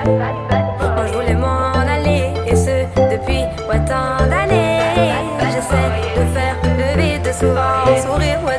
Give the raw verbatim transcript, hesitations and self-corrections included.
Moi je voulais m'en aller, et ce depuis ouais, tant d'années. J'essaie de faire le vide, de souvent sourire, ouais.